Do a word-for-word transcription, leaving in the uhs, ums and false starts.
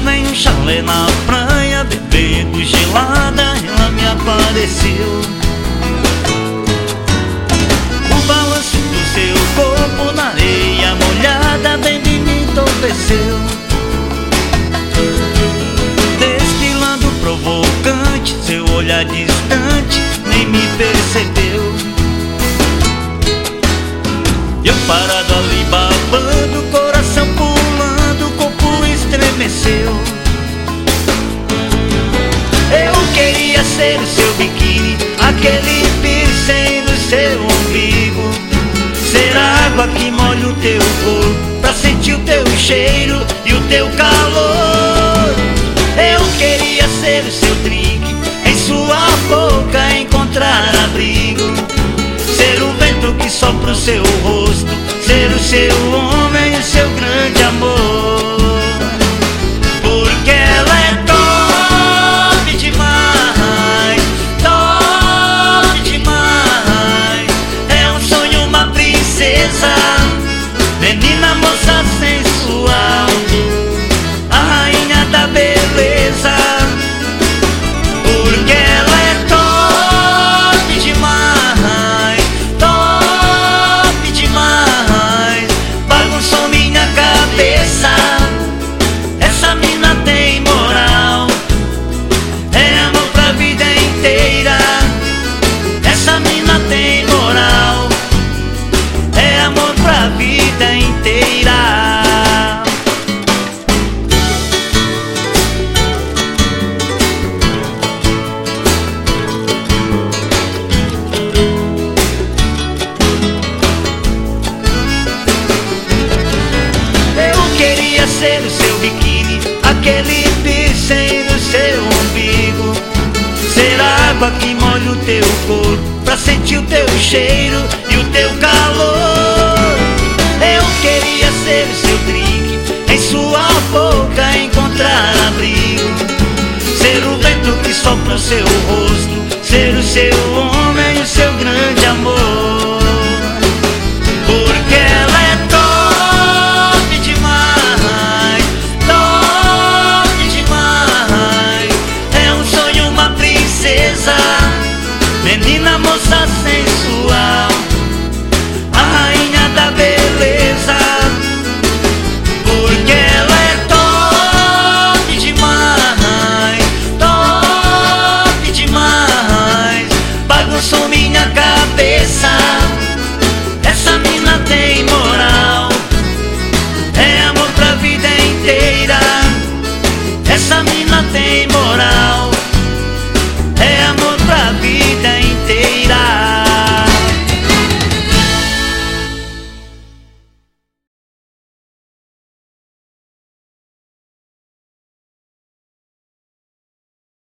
em um chalé na praia, bebendo gelada, ela me apareceu. O balanço do seu corpo na areia molhada bem me entorpeceu. Desfilando provocante, seu olhar distante nem me percebeu. Eu parado ali babando, coração pulando, o corpo estremeceu. Eu queria ser o seu biquíni, aquele piercing no seu umbigo, ser a água que molha o teu corpo, pra sentir o teu cheiro e o teu calor. Eu queria ser o seu drink, em sua boca encontrar abrigo, ser o vento que sopra o seu rosto, ser o seu homem, o seu grande amor. Porque ela é top demais, top demais. É um sonho, uma princesa, menina, moça sensual, a rainha da beleza. Porque ela é top demais, top demais. Bagunçou minha cabeça, essa mina tem moral, é amor pra vida inteira. Essa mina tem moral, é amor pra vida inteira. Ser o seu biquíni, aquele piercing no seu umbigo, ser a água que molha o teu corpo, pra sentir o teu cheiro e o teu calor. Eu queria ser o seu drink, em sua boca encontrar abrigo, ser o vento que sopra o seu rosto, ser o seu homem, o seu grande amor. Porque ela é top demais, top demais. É um sonho, uma princesa, menina, moça sensual, a rainha da beleza. Porque ela é top demais, top demais. Bagunçou minha cabeça, essa mina tem moral, é amor pra vida inteira. Essa mina tem moral,